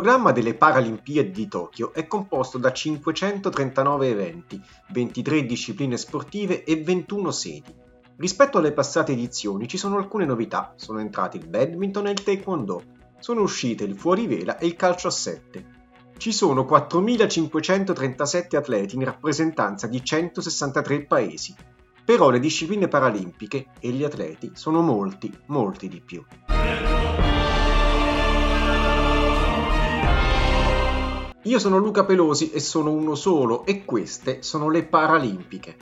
programma delle Paralimpiadi di Tokyo è composto da 539 eventi, 23 discipline sportive e 21 sedi. Rispetto alle passate edizioni ci sono alcune novità, sono entrati il badminton e il taekwondo, sono uscite il fuorivela e il calcio a 7. Ci sono 4.537 atleti in rappresentanza di 163 paesi, però le discipline paralimpiche e gli atleti sono molti di più. Io sono Luca Pelosi e sono uno solo e queste sono le Paralimpiche.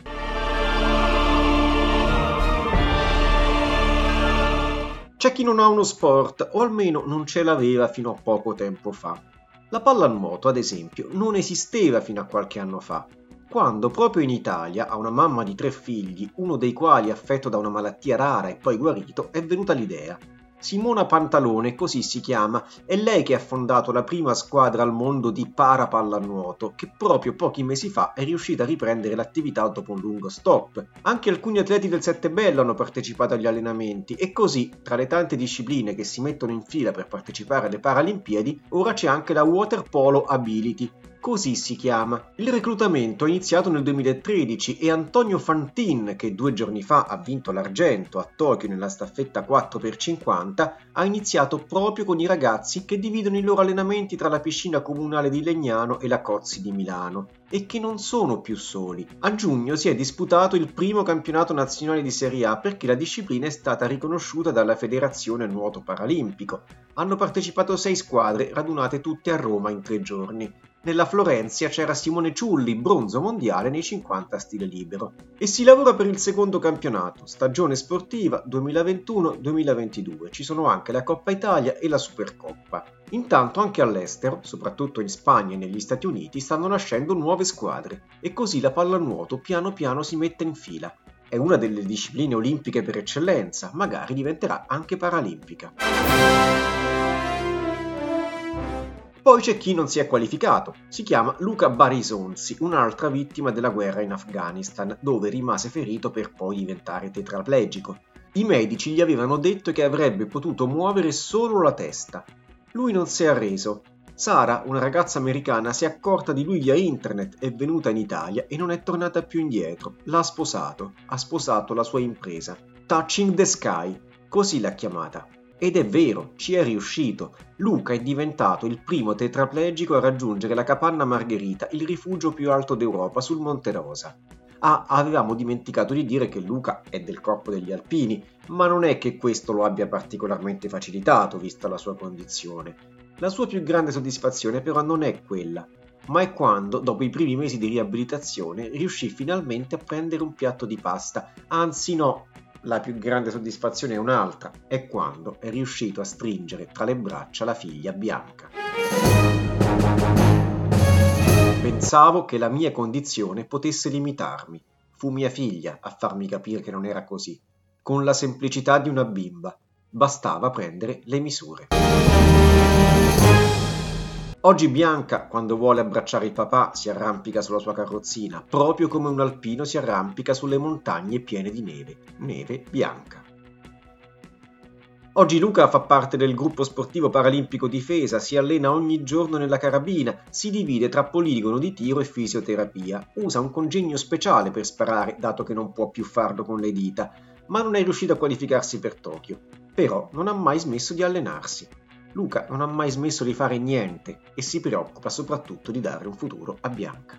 C'è chi non ha uno sport, o almeno non ce l'aveva fino a poco tempo fa. La pallanuoto, ad esempio, non esisteva fino a qualche anno fa, quando proprio in Italia, a una mamma di 3 figli, uno dei quali affetto da una malattia rara e poi guarito, è venuta l'idea. Simona Pantalone, così si chiama, è lei che ha fondato la prima squadra al mondo di parapallanuoto, che proprio pochi mesi fa è riuscita a riprendere l'attività dopo un lungo stop. Anche alcuni atleti del Settebello hanno partecipato agli allenamenti e così, tra le tante discipline che si mettono in fila per partecipare alle Paralimpiadi, ora c'è anche la Water Polo Ability. Così si chiama. Il reclutamento è iniziato nel 2013 e Antonio Fantin, che 2 giorni fa ha vinto l'argento a Tokyo nella staffetta 4x50, ha iniziato proprio con i ragazzi che dividono i loro allenamenti tra la piscina comunale di Legnano e la Cozzi di Milano, e che non sono più soli. A giugno si è disputato il primo campionato nazionale di Serie A perché la disciplina è stata riconosciuta dalla Federazione Nuoto Paralimpico. Hanno partecipato 6 squadre, radunate tutte a Roma in 3 giorni. Nella Florenzia c'era Simone Ciulli, bronzo mondiale nei 50 stile libero. E si lavora per il secondo campionato, stagione sportiva 2021-2022. Ci sono anche la Coppa Italia e la Supercoppa. Intanto anche all'estero, soprattutto in Spagna e negli Stati Uniti, stanno nascendo nuove squadre. E così la pallanuoto piano piano si mette in fila. È una delle discipline olimpiche per eccellenza, magari diventerà anche paralimpica. Poi c'è chi non si è qualificato, si chiama Luca Barisonzi, un'altra vittima della guerra in Afghanistan, dove rimase ferito per poi diventare tetraplegico. I medici gli avevano detto che avrebbe potuto muovere solo la testa. Lui non si è arreso. Sara, una ragazza americana, si è accorta di lui via internet, è venuta in Italia e non è tornata più indietro. L'ha sposato, ha sposato la sua impresa. Touching the Sky, così l'ha chiamata. Ed è vero, ci è riuscito. Luca è diventato il primo tetraplegico a raggiungere la Capanna Margherita, il rifugio più alto d'Europa, sul Monte Rosa. Avevamo dimenticato di dire che Luca è del corpo degli alpini, ma non è che questo lo abbia particolarmente facilitato, vista la sua condizione. La sua più grande soddisfazione però non è quella, ma è quando, dopo i primi mesi di riabilitazione, riuscì finalmente a prendere un piatto di pasta, anzi no. La più grande soddisfazione è un'altra, è quando è riuscito a stringere tra le braccia la figlia Bianca. Pensavo che la mia condizione potesse limitarmi. Fu mia figlia a farmi capire che non era così. Con la semplicità di una bimba, bastava prendere le misure. Oggi Bianca, quando vuole abbracciare il papà, si arrampica sulla sua carrozzina, proprio come un alpino si arrampica sulle montagne piene di neve. Neve bianca. Oggi Luca fa parte del gruppo sportivo paralimpico Difesa, si allena ogni giorno nella carabina, si divide tra poligono di tiro e fisioterapia, usa un congegno speciale per sparare, dato che non può più farlo con le dita, ma non è riuscito a qualificarsi per Tokyo. Però non ha mai smesso di allenarsi. Luca non ha mai smesso di fare niente e si preoccupa soprattutto di dare un futuro a Bianca.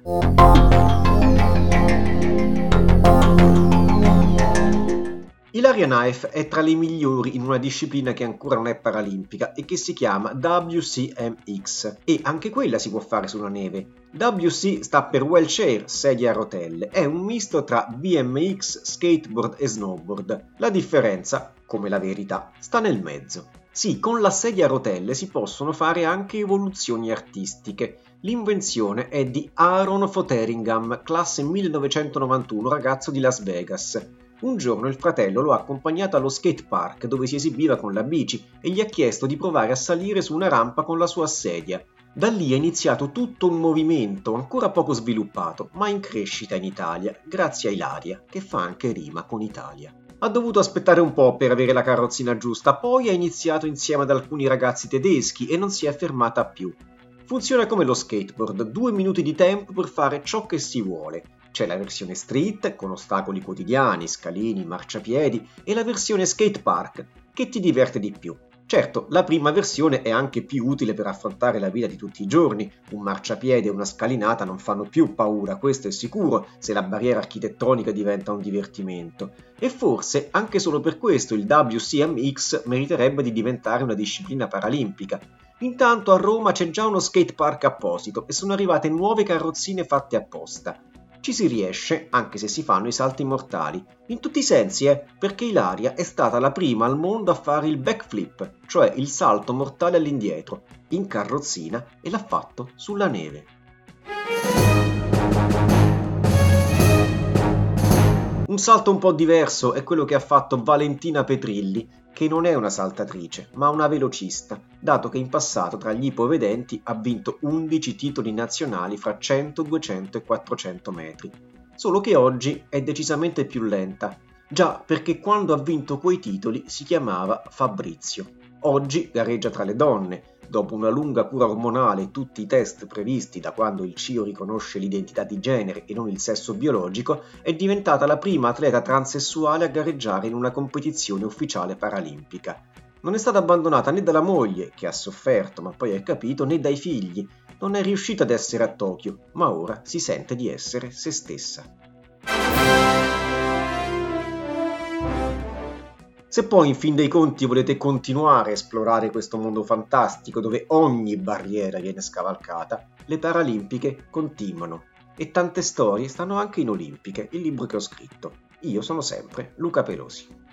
Ilaria Naef è tra le migliori in una disciplina che ancora non è paralimpica e che si chiama WCMX e anche quella si può fare sulla neve. WC sta per wheelchair, sedia a rotelle, è un misto tra BMX, skateboard e snowboard. La differenza, come la verità, sta nel mezzo. Sì, con la sedia a rotelle si possono fare anche evoluzioni artistiche. L'invenzione è di Aaron Fotheringham, classe 1991, ragazzo di Las Vegas. Un giorno il fratello lo ha accompagnato allo skate park dove si esibiva con la bici e gli ha chiesto di provare a salire su una rampa con la sua sedia. Da lì è iniziato tutto un movimento ancora poco sviluppato, ma in crescita in Italia, grazie a Ilaria, che fa anche rima con Italia. Ha dovuto aspettare un po' per avere la carrozzina giusta, poi ha iniziato insieme ad alcuni ragazzi tedeschi e non si è fermata più. Funziona come lo skateboard, 2 minuti di tempo per fare ciò che si vuole. C'è la versione street, con ostacoli quotidiani, scalini, marciapiedi, e la versione skate park, che ti diverte di più. Certo, la prima versione è anche più utile per affrontare la vita di tutti i giorni. Un marciapiede e una scalinata non fanno più paura, questo è sicuro, se la barriera architettonica diventa un divertimento. E forse, anche solo per questo, il WCMX meriterebbe di diventare una disciplina paralimpica. Intanto a Roma c'è già uno skate park apposito e sono arrivate nuove carrozzine fatte apposta. Ci si riesce, anche se si fanno i salti mortali. In tutti i sensi, perché Ilaria è stata la prima al mondo a fare il backflip, cioè il salto mortale all'indietro, in carrozzina, e l'ha fatto sulla neve. Un salto un po' diverso è quello che ha fatto Valentina Petrilli, che non è una saltatrice, ma una velocista, dato che in passato tra gli ipovedenti ha vinto 11 titoli nazionali fra 100, 200 e 400 metri. Solo che oggi è decisamente più lenta, già perché quando ha vinto quei titoli si chiamava Fabrizio. Oggi gareggia tra le donne. Dopo una lunga cura ormonale e tutti i test previsti da quando il CIO riconosce l'identità di genere e non il sesso biologico, è diventata la prima atleta transessuale a gareggiare in una competizione ufficiale paralimpica. Non è stata abbandonata né dalla moglie, che ha sofferto ma poi ha capito, né dai figli. Non è riuscita ad essere a Tokyo, ma ora si sente di essere se stessa. Se poi in fin dei conti volete continuare a esplorare questo mondo fantastico dove ogni barriera viene scavalcata, le Paralimpiche continuano. E tante storie stanno anche in Olimpiche, il libro che ho scritto. Io sono sempre Luca Pelosi.